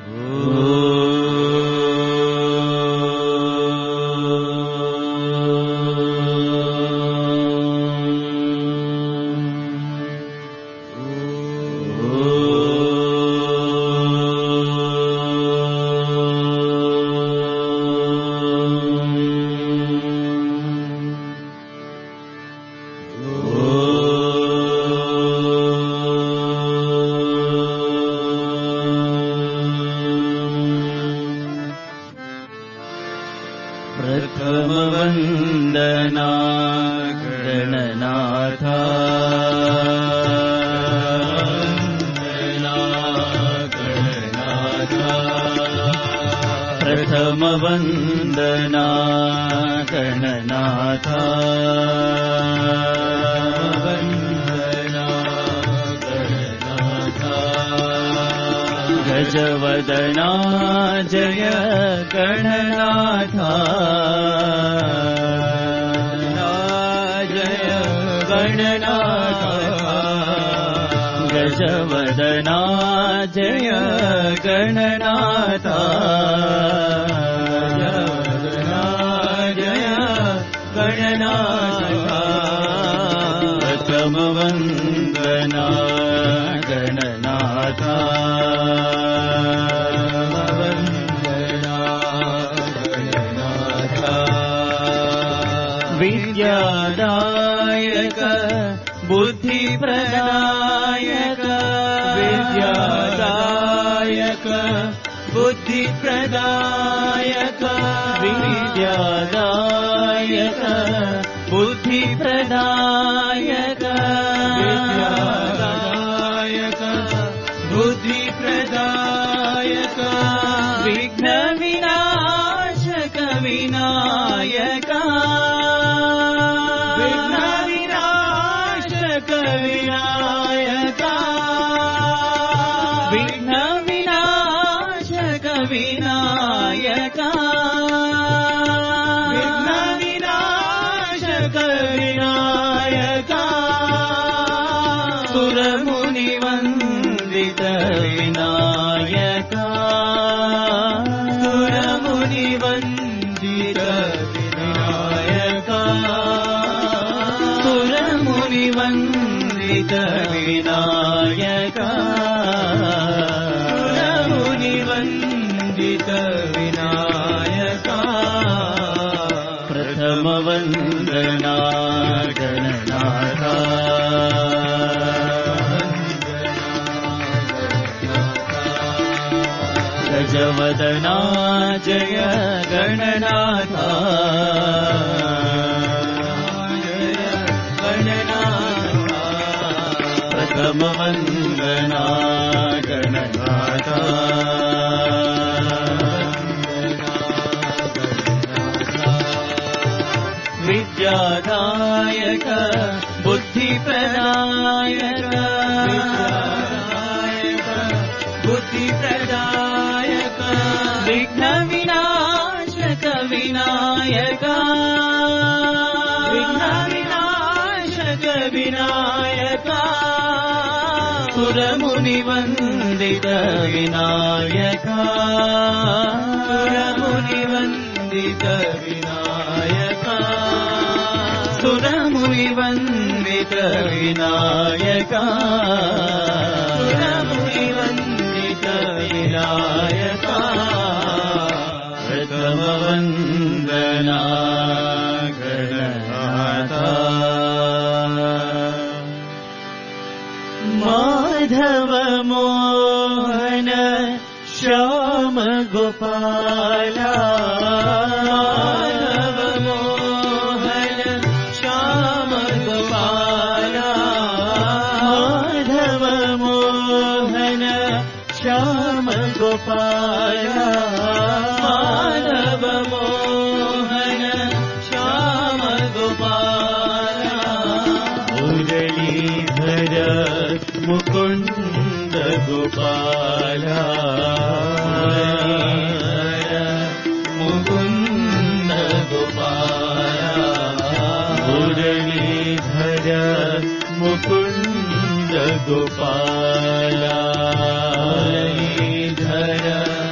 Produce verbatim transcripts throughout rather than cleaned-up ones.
प्रथमवन्दना गणनाथा प्रथमवन्दना गणनाथा गजवदना जय गणनाथा जय गणनाथा गजवदना जय गणनाथा गजवदना जय गणनाथा प्रथमवन्दना गणनाथा विद्यादायक बुद्धिप्रदायक विद्यादायक बुद्धिप्रदायक विद्यादायक बुद्धिप्रदायक विद्यादायक बुद्धिप्रदायक विघ्न विनाशक विनायक विनायक विघ्न विनाशक विनायक विघ्न विनाशक विनायक सुरमुनिवन्दित विनायक सुरमुनिवन्दित विनायक सुरमुनिवन्दित विनायक मुनिवन्दित विनायक प्रथमवन्दना गणनाथा गजवदना जय गणनाथा प्रथमवन्दना गणनाथा विद्यादायक बुद्धिप्रदायक बुद्धिप्रदायक विघ्न विनाशक विनायक विघ्न विनाशक विनायक सुरमुनिवन्दित विनायक सुरमुनिवन्दित विनायक सुरमुनिवन्दित विनायक सुरमुनिवन्दित विनायक प्रथमवन्दना गणनाथा माधव मोहन श्याम गोपाला माधव मोहन श्याम गोपाला माधव मोहन श्याम गोपाला माधव मोहन श्याम गोपाला मुरलीधर मुकुंद गोपाला मुकुंद गोपाला मुरलीधर मुकुंद गोपाला मुरलीधर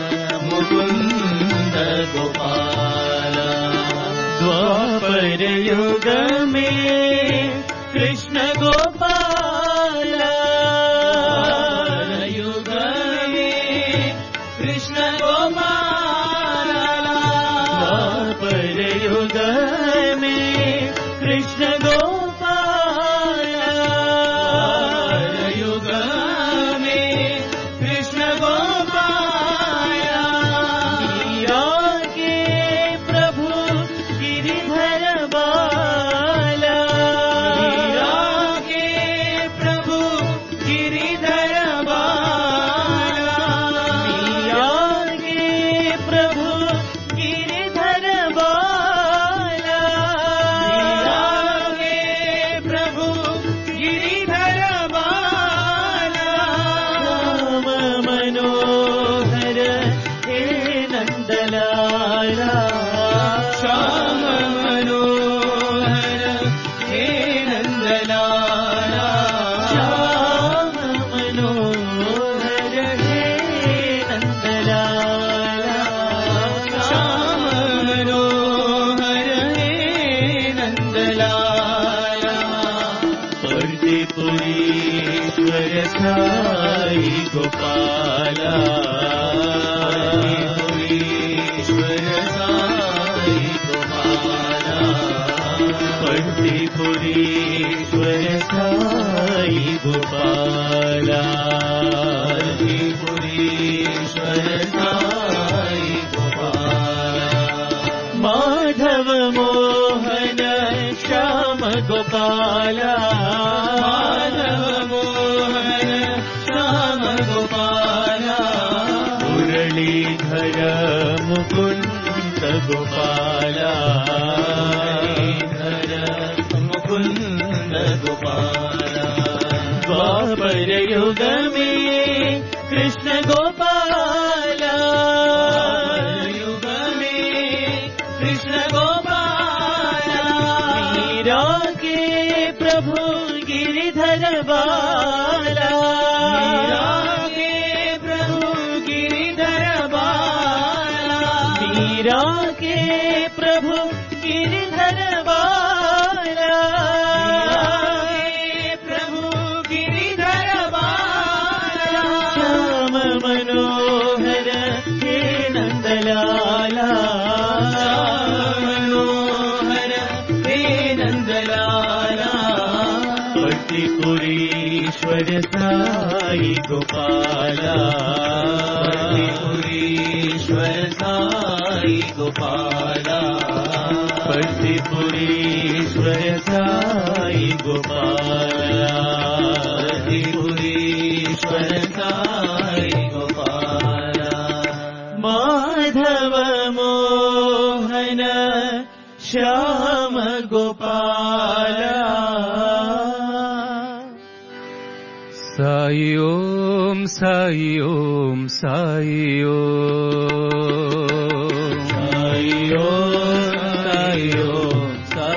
साई गोपाला ईश्वर साई गोपाला पंढरीपुरीश्वर साई गोपाला पंढरीपुरीश्वर साई गोपाला माधव मोहन श्याम गोपाला माधव मोहन श्याम गोपाला मुरलीधर मुकुंद गोपाला मुरलीधर मुकुंद गोपाला द्वापर युग में कृष्ण गोपाला युग में कृष्ण गोपाला मीरा के प्रभु गिरिधर बाला मीरा के प्रभु गिरिधर बाला मीरा के प्रभु गिरिधर बाला प्रभु गिरिधर बाला श्याम मनोहर हे नंदलाला मनोहर हे नंदलाला पंढरीपुरीश्वर साई गोपाला पंढरीपुरीश्वर साई गोपाला पंढरीपुरीश्वर साई गोपाला पंढरीपुरीश्वर साई गोपाला माधव मोहन श्याम गोपाला साई ओम साई ओम साई ओम साई ओम साई ओम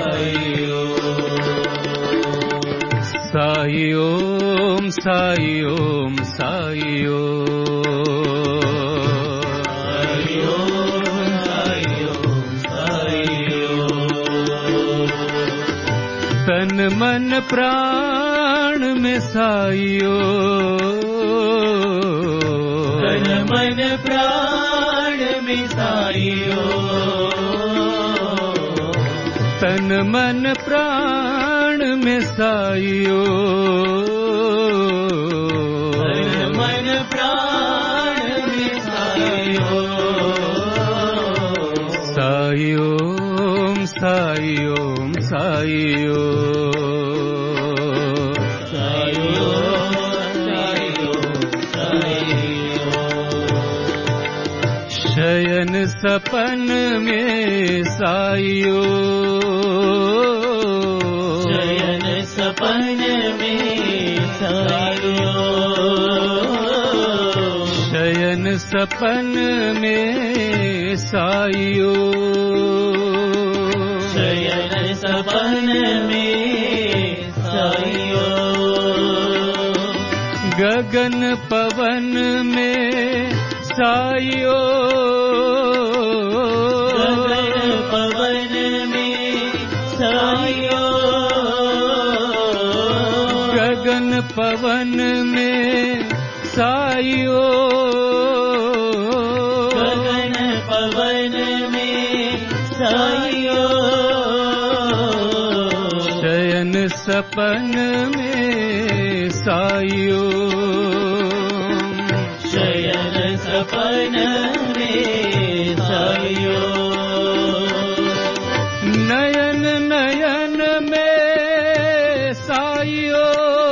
साई ओम साई ओम साई ओम साई ओम साई ओम तन मन प्राण में साईयो तन मन प्राण में साईयो तन मन प्राण में साईयो तन मन प्राण में साईयो साईयो साईयो साईयो शयन सपन में साईयो शयन सपन में साईयो शयन सपन में साईयो शयन सपन में साईयो गगन पवन में साईयो गगन पवन में साईयो गगन पवन में साईयो गगन पवन में साईयो शयन सपन में साईयो शयन सपन में साईयो नयन नयन में साईयो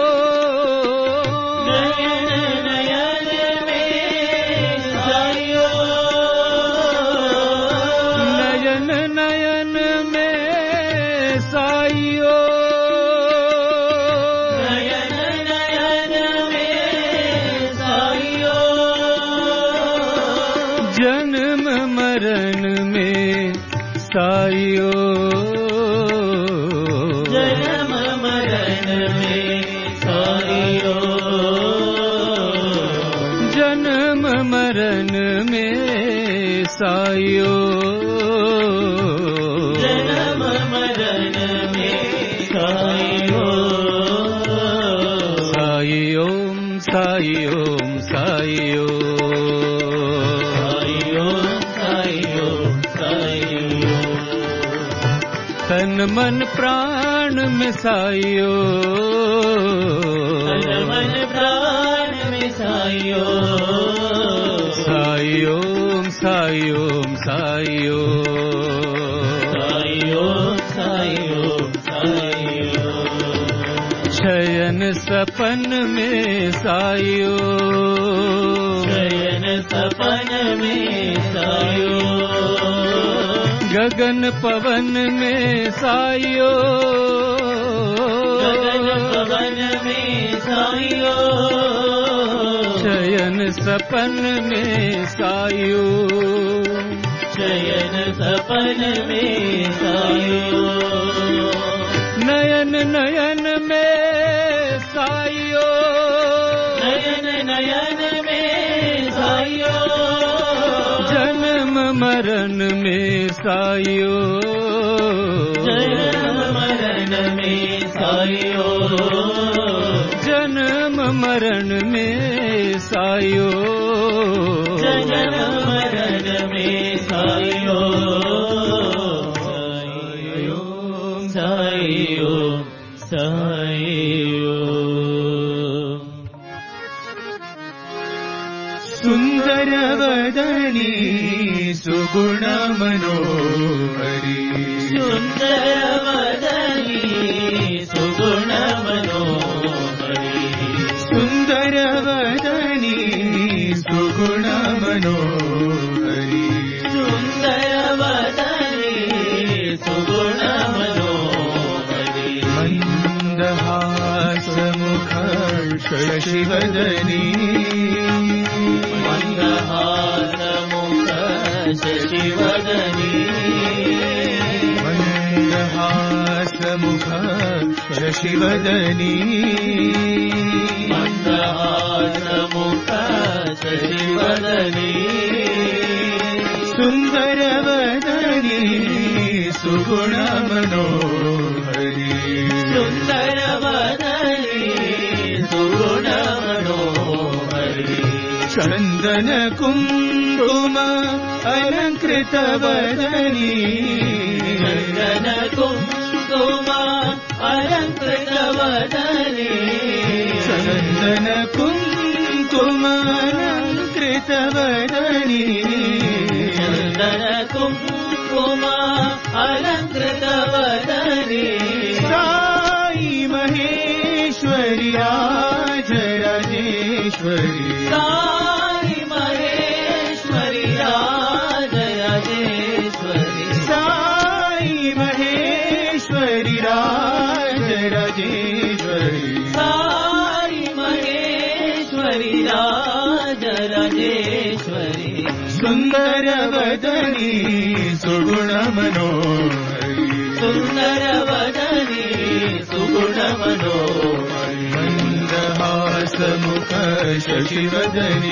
नयन नयन में साईयो नयन नयन में साईयो नयन नयन में साईयो जन्म मरण में साईयो जन्म मरण में साईयो जन्म मरण में साईयो जन्म मरण में साईयो साई ओम साई साई ओम साई ओम साई ओम साई ओम तन मन प्राण में साई ओम तन मन प्राण में साई ओम साई ओम साई ओम साई ओम साई ओम साई ओम शयन सपन में साई ओम शयन सपन में साई ओम गगन पवन में साई ओम गगन पवन में साई ओम शयन सपन में साई ओम शयन सपन में साई ओम नयन नयन में साई ओम नयन नयन में साई ओम जन्म मरण में साई ओम जन्म मरण में साई ओम जन्म मरण में साई ओम जन्म मरण में साई ओम साई ओम साई ओम सुंदर वदनी सुगुण मनोहरी सुंदर वदनी सुगुण मनोहरी सुंदर वदनी सुगुण मनोहरी सुंदर वदनी सुगुण मनोहरी मंदहास मुख शशिवदनी मंदहास मुख शशिवदनी मंदहास मुख शशिवदनी मंदहास मुख शशिवदनी सुंदर वदनी सुगुण मनोहरी सुंदर वदनी सुगुण मनोहरी चंदन कुंकुम अलंकृत वदनी चंदन कुंकुम अलंकृत वदनी चंदन कुंकुम अलंकृत वदनी चंदन कुंकुम अलंकृत वदनी साई महेश्वरी राजराजेश्वरी साई महेश्वरी राजराजेश्वरी साई महेश्वरी राजराजेश्वरी साई महेश्वरी राजराजेश्वरी सुंदर वदनी सुगुण मनोहरी सुंदर वदनी सुगुण मनोहरी मंदहास मुख शशिवदनी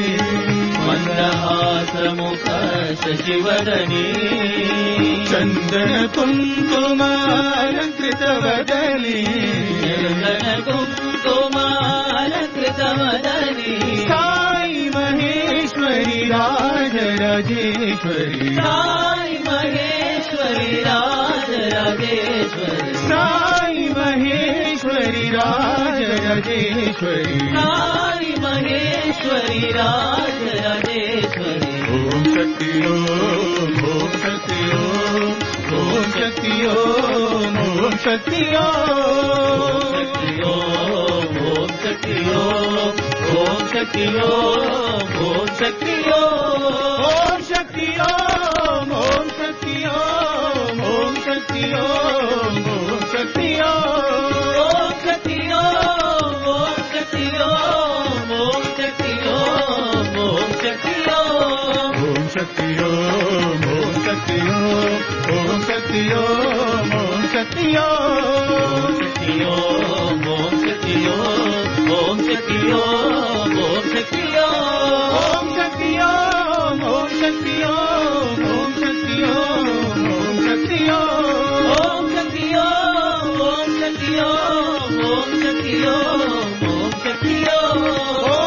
मंदहास मुख शशिवदनी चंदन कुंकुम अलंकृत वदनी चंदन कुंकुम अलंकृत वदनी साई महेश्वरी राजराजेश्वरी साई महेश्वरी राजराजेश्वरी साई महेश्वरी राजराजेश्वरी साई महेश्वरी राजराजेश्वरी ओम शक्ति ओम ओम शक्ति ओम ओम शक्ति ओम ओम शक्ति ओम ओम शक्ति ओम ओम शक्ति ओम ओम शक्ति ओम ओम शक्ति ओम ओम शक्ति ओम ओम शक्ति ओम ओम शक्ति ओम ओम शक्ति ओम ओम शक्ति ओम ओम शक्ति ओम ओम शक्ति ओम ओम शक्ति ओम ओम शक्ति ओम ओम शक्ति ओम ओम शक्ति ओम शक्ति ओम ओम शक्ति ओम ओम शक्ति ओम ओम शक्ति ओम ओम शक्ति ओम ओम शक्ति ओम ओम शक्ति ओम ओम शक्ति ओम ओम शक्ति ओम ओम शक्ति ओम ओम शक्ति ओम ओम शक्ति ओम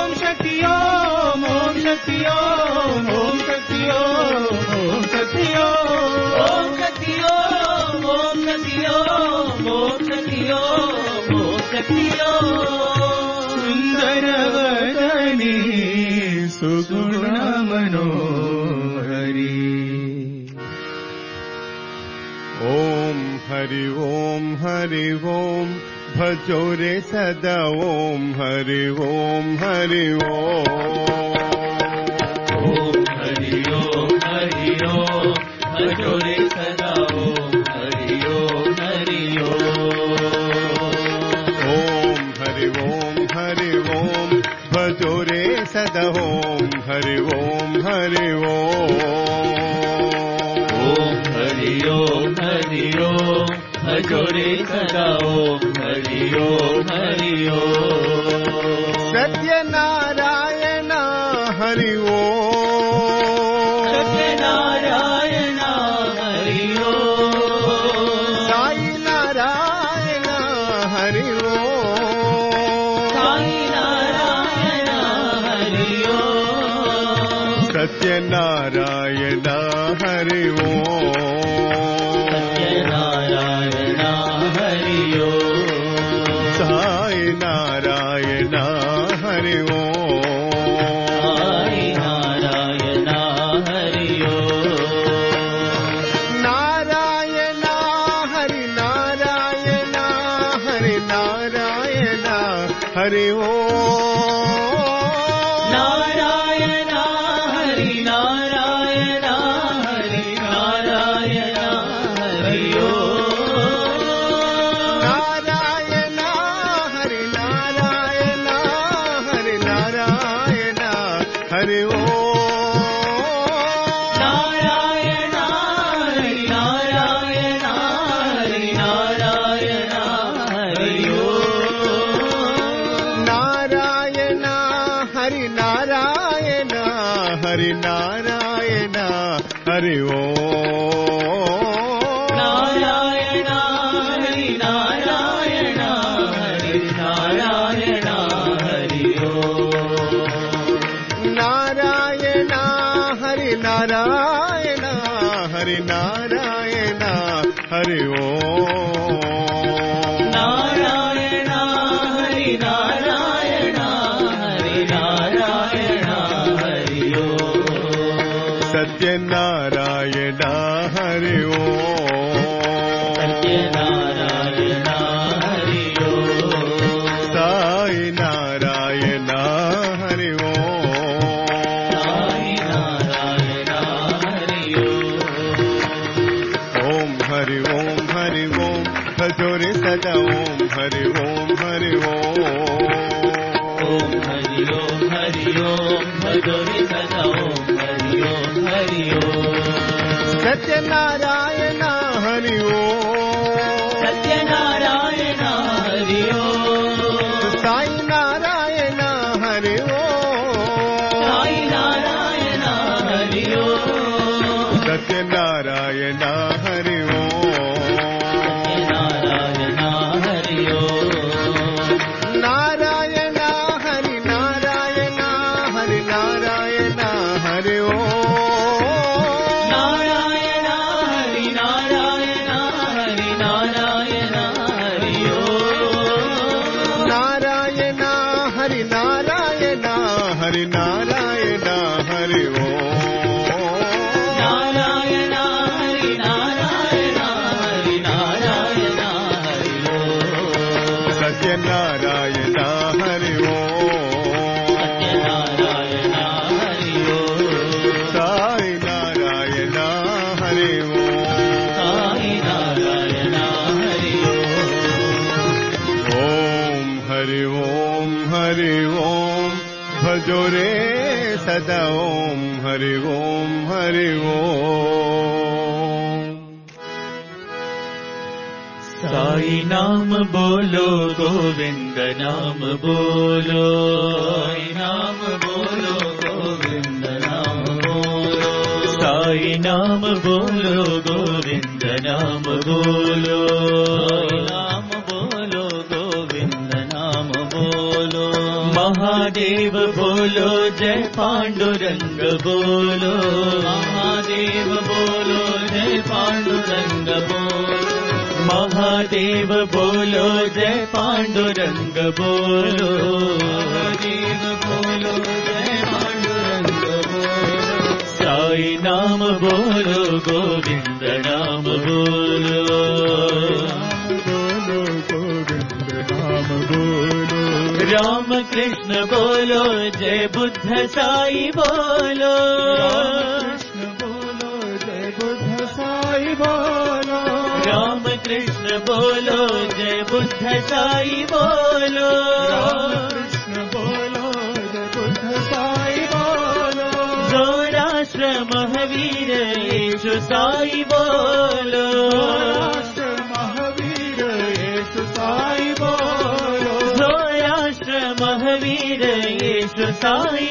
शक्ति ओम ओम शक्ति ओम ओम शक्ति ओम ओम शक्ति ओम ओम शक्ति ओम ओम शक्ति ओम ओम शक्ति ओम सुंदर वदनी सुगुण मनोहरी ओम हरि ओम हरि ओम भजो रे सदा ओम हरि ओम हरि ओम ओम हरि ओम हरि ओम भजो रे सदा ओम हरि ओम हरि ओम हरि ओम हरि ओम भजो रे सदा ओम हरि ओम हरि ओम हरि ओम हरि ओम भजो रे सदा ओम हरि ओम हरि ओम सत्यनारायण हरि ओम सत्यनारायण हरि ओम साई नारायण हरि ओम साई नारायण हरि ओम सत्यनारायण हरि ओम सत्यनारायण हरि ओम साई नारायण हरि ओम साई नारायण हरि ओम नारायण हरि नारायण हरि नारायण हरि ओम नारायण हरि नारायण हरि नारायण हरि ओम नारायण हरि नारायण हरि नारायण हरि ओम नारायण हरि नारायण हरि नारायण हरि ओम नारायण हरि नारायण हरि नारायण हरि ओम नारायण हरि नारायण हरि नारायण हरि ओम नारायण हरि नारायण हरि नारायण हरि ओम नारायण हरि नारायण हरि नारायण हरि ओम सत्यनारायण हरि ओम सत्यनारायण हरि ओम साई नारायण हरि ओम साई नारायण हरि ओम ओम हरि ओम हरि ओम भजो रे सदा ओम हरि ओम हरि ओम ओम हरि ओम हरि ओम भजो रे सदा ओम हरि ओम हरि ओम सत्यनारायण हरि ओम सत्यनारायण हरि ओम साई नारायण हरि ओम साई नारायण हरि ओम सत्यनारायण हरि ओम नारायण हरि ओम नारायण हरि नारायण हरि नारायण हरि ओम नारायण हरि नारायण हरि नारायण हरि ओम नारायण हरि नारायण हरि नारायण हरि ओम नारायण हरि नारायण हरि नारायण हरि ओम सत्यनारायण हरि ओम सत्यनारायण हरि ओम साई नारायण हरि ओम साई नारायण हरि ओम ओम हरि ओम हरि ओम भजो रे सदा ओम हरि ओम हरि ओम साई नाम बोलो गोविंद नाम बोलो साई नाम बोलो गोविंद नाम बोलो साई नाम बोलो गोविंद नाम बोलो नाम बोलो गोविंद नाम बोलो महादेव बोलो जय पांडुरंग बोलो, महादेव बोलो जय पांडुरंग बोलो, महादेव बोलो जय पांडुरंग बोलो, महादेव बोलो जय पांडुरंग बोलो, साई नाम बोलो गोविंद नाम बोलो, बोलो गोविंद नाम बोलो, राम कृष्ण बोलो जय बुद्ध साई बोलो, कृष्ण बोलो जय बुद्ध साई बोलो, राम कृष्ण बोलो जय बुद्ध साई बोलो, कृष्ण बोलो जय बुद्ध साई बोलो, गौराष्ट्र महावीर येशु साई बोलो, गौराष्ट्र महावीर येशु साई बोलो, गौराष्ट्र महावीर येशु साई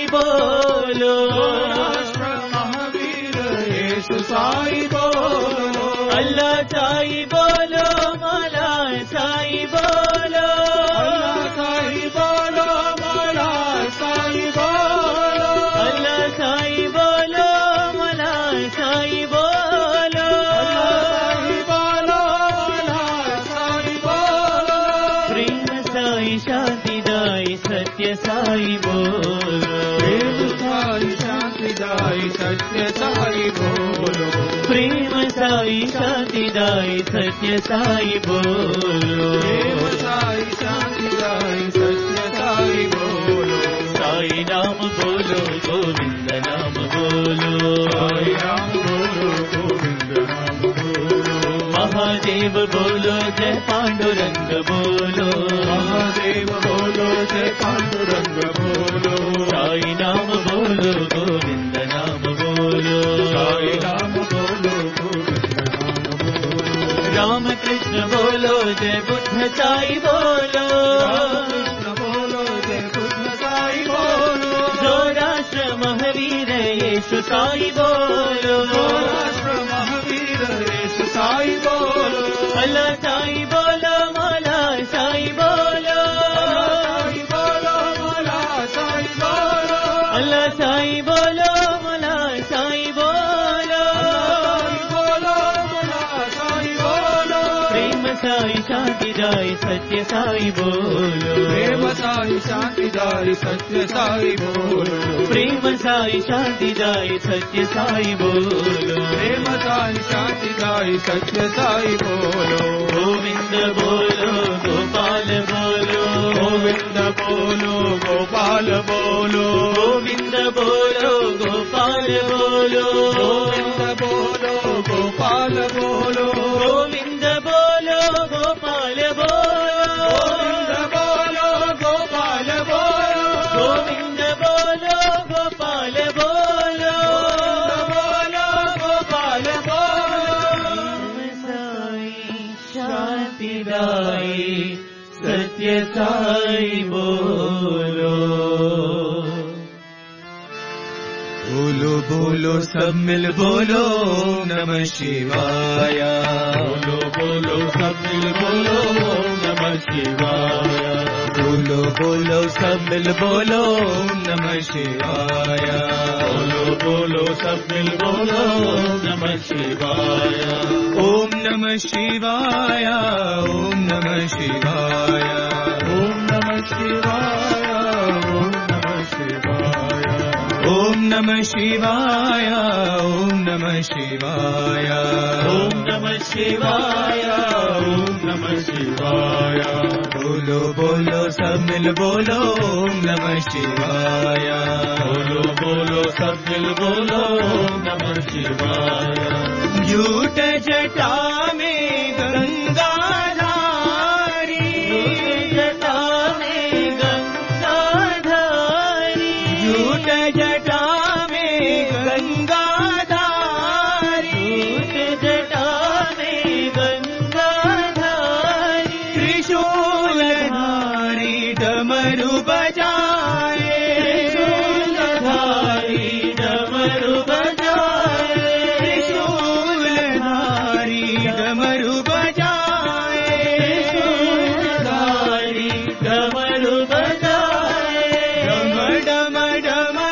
बोलो, गौराष्ट्र महावीर येशु साई बोलो, अल्लाह साई बोलो, मौला साई बोलो, अल्लाह साई बोलो, मौला साई बोलो, अल्लाह साई बोलो, मौला साई बोलो, अल्लाह साई बोलो, मौला साई बोलो, प्रेम साई शांति दाई सत्य साई बोलो, प्रेम साई शांति दाई सत्य साई बोलो, प्रेम साई शांति दाई सत्य साई बोलो, प्रेम साई शांति दाई सत्य साई बोलो, साई नाम बोलो गोविंद नाम बोलो, साई नाम बोलो गोविंद नाम बोलो, महादेव बोलो जय पांडुरंग बोलो, महादेव बोलो जय पांडुरंग बोलो, साई नाम बोलो गोविंद नाम बोलो, साई नाम बोलो गोविंद नाम बोलो, राम कृष्ण बोलो जय बुद्ध साई बोलो, राम कृष्ण बोलो जय बुद्ध साई बोलो, गौराष्ट्र महावीर येशु साई बोलो, गौराष्ट्र महावीर येशु साई बोलो, अल्लाह साई बोलो, मौला साई बोलो, साई बोलो, मौला साई बोलो, अल्लाह साई बोलो, मौला साई बोलो, साई बोलो, मौला साई बोलो, प्रेम साई शांति दाई सत्य साई बोलो, प्रेम साई शांति दाई सत्य साई बोलो, प्रेम साई शांति दाई सत्य साई बोलो, प्रेम साई शांति दाई सत्य साई बोलो, गोविंद बोलो गोपाल बोलो, गोविंद बोलो गोपाल बोलो, गोविंद बोलो गोपाल बोलो, गोविंद बोलो गोपाल बोलो, गोविंद बोलो गोपाल बोलो, गोविंद बोलो गोपाल बोलो, गोविंद बोलो गोपाल बोलो, बोलो गोपाल बोलो, साई शांति दाई सत्य साई बोलो, बोलो बोलो सब मिल बोलो नमः शिवाय, बोलो बोलो सब मिल बोलो नमः शिवाय, बोलो बोलो सब मिल बोलो नमः शिवाय, बोलो बोलो सब मिल बोलो नमः शिवाय, ओम नमः शिवाय, ओम नमः शिवाय, ओम नमः शिवाय, ओम नमः शिवाय, ओम नमः शिवाय, ओम नमः शिवाय, ओम नमः शिवाय, ओम नमः शिवाय, बोलो बोलो सब मिल बोलो ओम नमः शिवाय, बोलो बोलो सब मिल बोलो ओम नमः शिवाय, झूठ जटा में गंगाधारी, जटा में गंगाधारी, झूठ जटा डमरू बजाए, डम डम डम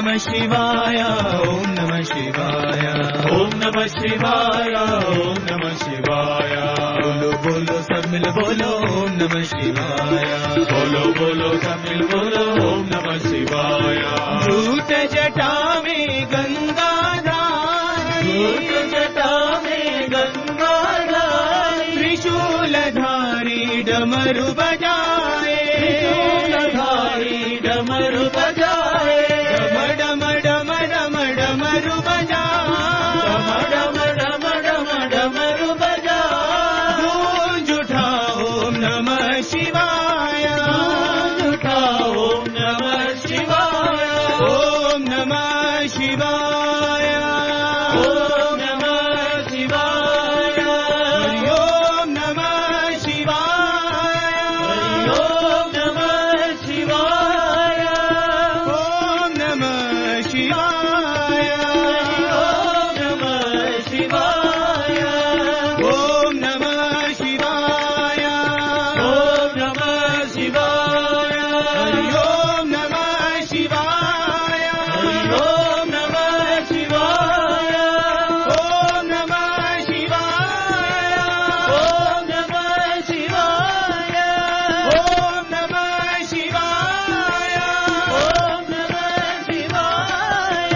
नमः शिवाय ओम नमः शिवाय ओम नमः शिवाय ओम नमः शिवाय बोलो बोलो सब मिल बोलो ओम नमः शिवाय बोलो बोलो सब मिल बोलो ओम नमः शिवाय धूत जटा में गंगाधारी धूत जटा में गंगाधारी त्रिशूलधारी डमरू बजाए त्रिशूलधारी डमरू बजाए डम डम डम डमरू बजा डम डम डम डमरू बजा गूंज उठा ओम नमः शिवाय गूंज उठा ओम नमः शिवाय ओम नमः शिवाय ओम नमः शिवाय ओम नमः शिवाय ओम नमः शिवाय ओम नमः शिवाय ओम नमः शिवाय ओम नमः शिवाय ओम नमः शिवाय ओम नमः शिवाय ओम नमः शिवाय ओम नमः शिवाय ओम नमः शिवाय ओम नमः शिवाय ओम नमः शिवाय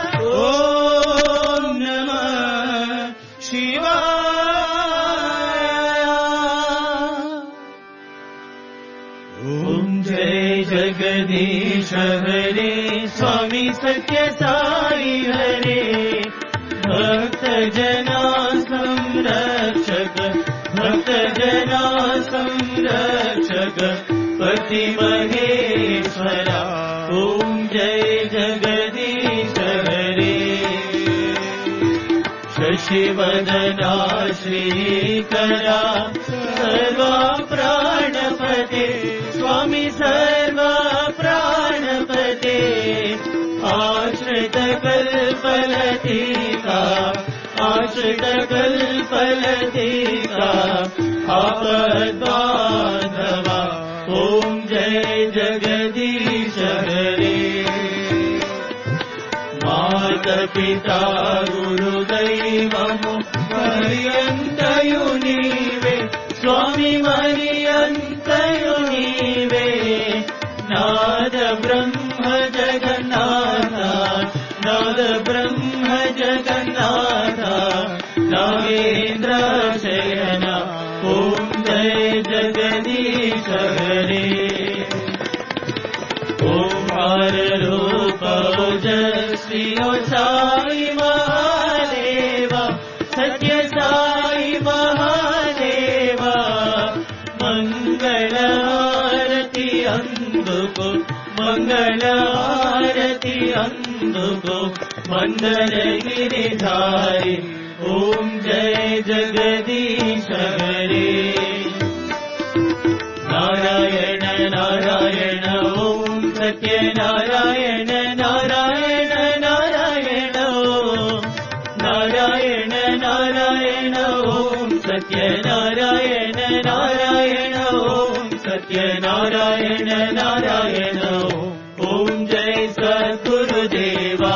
ओम नमः शिवाय ओम जय जगदीश हरे स्वामी सत्य साई हरे भक्त जना संरक्षक भक्त जना संरक्षक पति महेश्वरा ओम जय जगदीश हरे शशिवदना श्रीकरा सर्वा प्राणपते स्वामी सर्वा प्राणपते आश्रित कल्पलतिका आश्रित कल्पलतिका आपद्बांधवा ओम जय जगदीश हरे माता पिता गुरुदैवमु मरियन्तयु नीवे स्वामी मरियन्तयु नीवे नाद ब्रह्म जगन्नाथ नाद ब्रह्म जगन्नाथ नागेन्द्र शयन ओम जय जगदीश हरे ओंकार रूप ओजस्वी ओ साई महादेवा सत्य साई महादेवा मंगल आरती अंदुको मंगल आरती अंदुको मंदर गिरिधारी ओम जय जगदीश हरे नारायण नारायण ओम सत्य नारायण नारायण नारायण ओम नारायण नारायण ओम सत्य नारायण नारायण ओम सत्य नारायण नारायण ओम जय सद्गुरुदेवा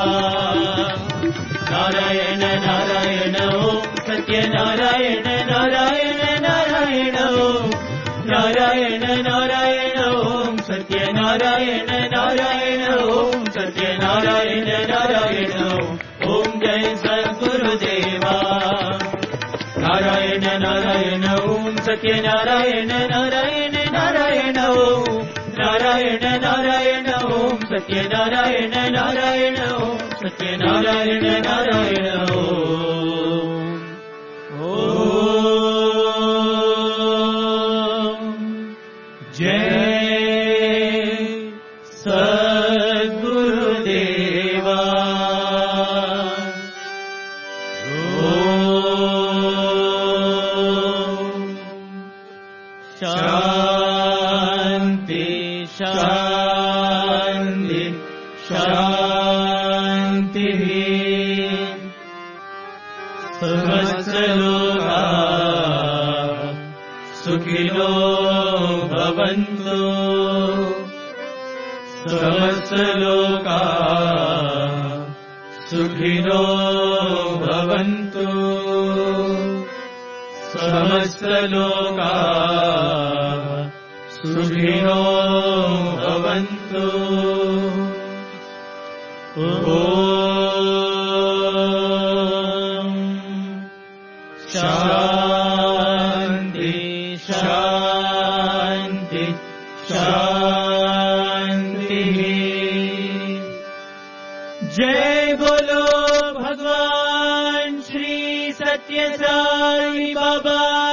नारायण नारायण ओम सत्य नारायण नारायण नारायण ओम नारायण नारायण ओम सत्य नारायण नारायण ओम सत्य नारायण नारायण ओम जय सद्गुरुदेवा नारायण नारायण ओम सत्य नारायण नारायण नारायण ओम नारायण नारायण ओम सत्य नारायण नारायण ओम सत्य नारायण नारायण ओम जय सद्गुरुदेवा ओम शांति शांति शांति समस्त लोका सुखिनो भवन्तु समस्त लोका सुखिनो भवन्तु समस्तलोका सुखिनो भवन्तु ओम शांति शांति शांति। जय बोलो भगवान श्री सत्य साई बाबा